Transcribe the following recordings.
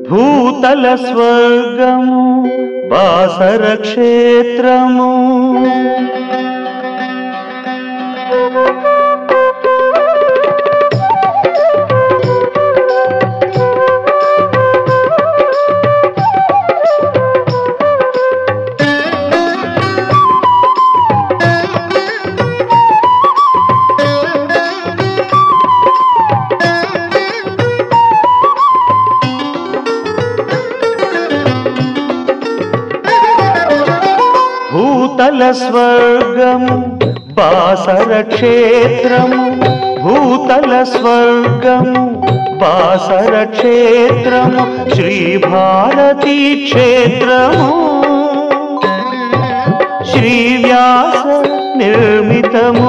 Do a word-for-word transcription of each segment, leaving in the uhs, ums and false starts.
భూతల స్వర్గము బాసర క్షేత్రము. భూతల స్వర్గము బాసర క్షేత్రము. భూతల స్వర్గము బాసర క్షేత్రము. శ్రీ భారతీ క్షేత్రము శ్రీ వ్యాస నిర్మితము.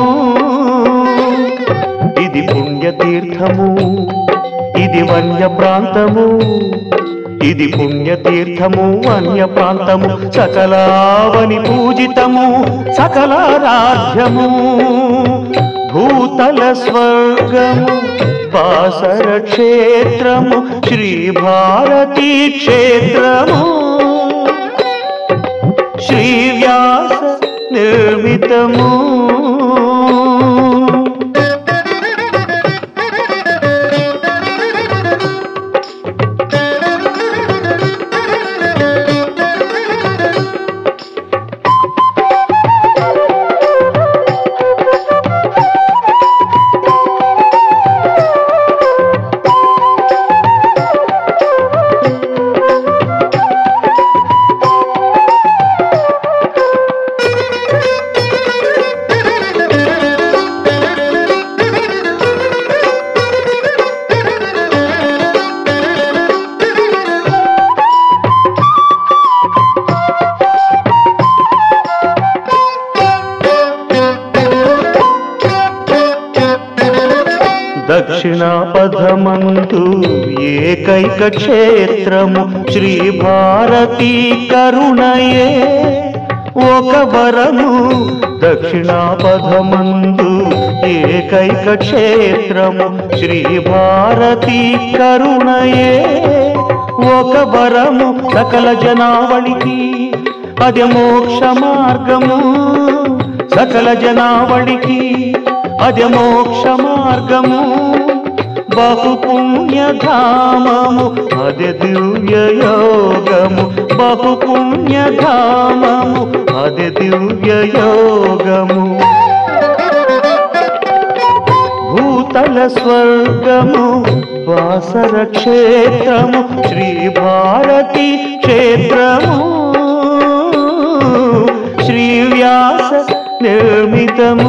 ఇది పుణ్యతీర్థము, ఇది వన్య ప్రాంతము. ఇది పుణ్యతీర్థము వన్య ప్రాంతము. సకలావని పూజితము సకలారాధ్యము. భూతల స్వర్గము బాసర క్షేత్రము శ్రీ భారతీ క్షేత్రము శ్రీ వ్యాస నిర్మితము. దక్షిణాపథమందు ఏకైక క్షేత్రము శ్రీ భారతీ కరుణయే ఒక వరము. దక్షిణాపథమందు ఏకైక క్షేత్రము శ్రీ భారతీ కరుణయే ఒక వరము. సకల జనావళికి అది మోక్ష మార్గము. సకల జనావళికి అది మోక్ష మార్గము. బహు పుణ్యధామము అది దివ్య యోగము. బహు పుణ్యధామము అది దివ్య యోగము. భూతల స్వర్గము బాసర క్షేత్రము శ్రీ భారతీ క్షేత్రము శ్రీ వ్యాస నిర్మితము.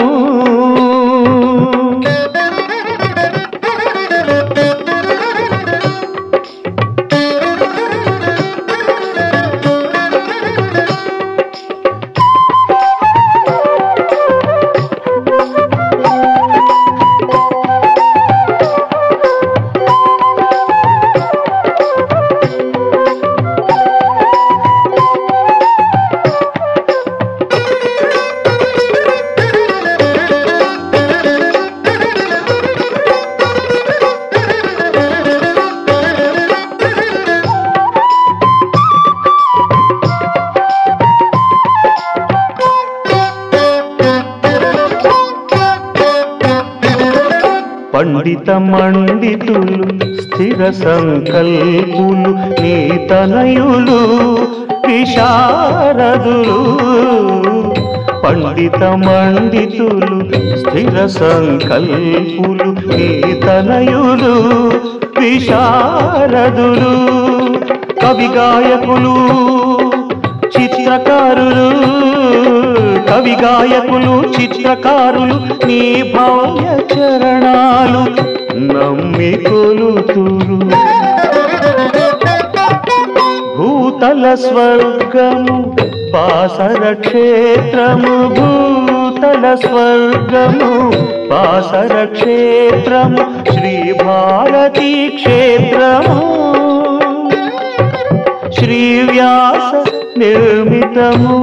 పండిత మండితులు స్థిర సంకల్పులు నీతనయులు విశారదులు. పండిత మండితులు స్థిర సంకల్పులు నీతనయులు విశారదులు. కవి గాయకులు చిత్రకారులు. కవి గాయకులు చిత్రకారులు నీ భవ్య చరణాలు నమ్మి కొలుతురు. భూతల స్వర్గము బాసర క్షేత్రము. భూతల స్వర్గము బాసర క్షేత్రము శ్రీ భారతీ క్షేత్రము శ్రీ వ్యాస నిర్మితము.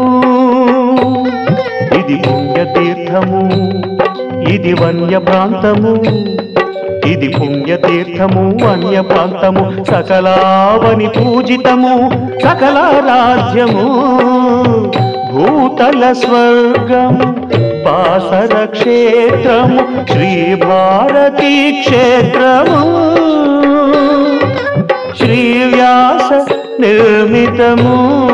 ఇది పుణ్యతీర్థము, ఇది వన్య ప్రాంతము. ఇది పుణ్యతీర్థము అన్య ప్రాంతము సకలావని పూజితము సకల రాజ్యము భూతల స్వర్గము బాసర క్షేత్రము శ్రీ భారతీ క్షేత్రము శ్రీ వ్యాస నిర్మితము.